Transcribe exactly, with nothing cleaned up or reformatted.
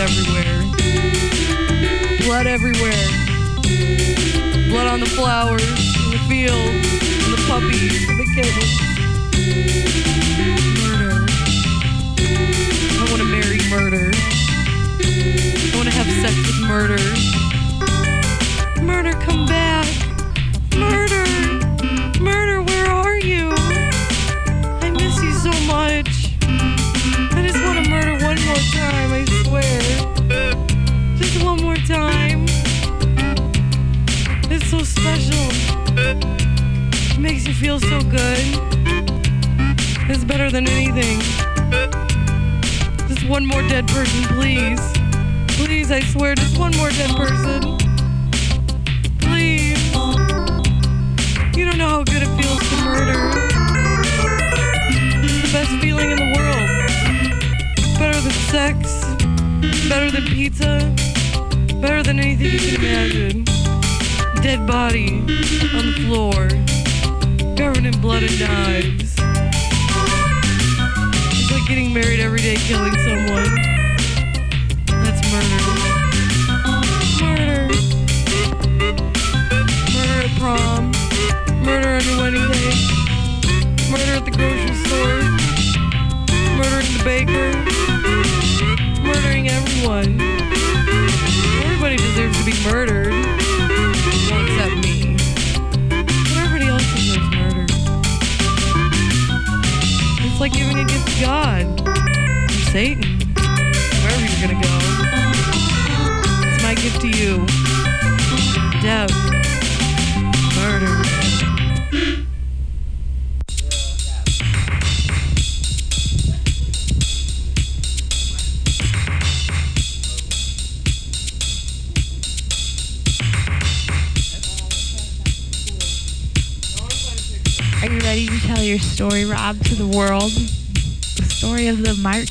everywhere. Blood everywhere. Blood on the flowers, in the fields, in the puppies, in the kittens. Murder. I want to marry murder. I want to have sex with murder. Murder, come back. Murder. Murder, where are you? I miss you so much. I just want to murder one more time, I swear. Just one more time. It's so special. It makes you feel so good. It's better than anything. Just one more dead person, please. Please, I swear, just one more dead person. Please. You don't know how good it feels to murder. It's the best feeling in the world. Better than sex. Better than pizza. Better than anything you can imagine. Dead body on the floor. Covered in blood and knives. It's like getting married every day, killing someone. That's murder. Murder. Murder at prom. Murder on your wedding day. Murder at the grocery store. Murdering the baker. Murdering everyone. Everybody deserves to be murdered. Well, except me. But everybody else deserves murder. It's like giving a gift to God. Or Satan. Wherever you're gonna go. It's my gift to you. Death. Murder. Are you ready to tell your story, Rob, to the world? The story of the March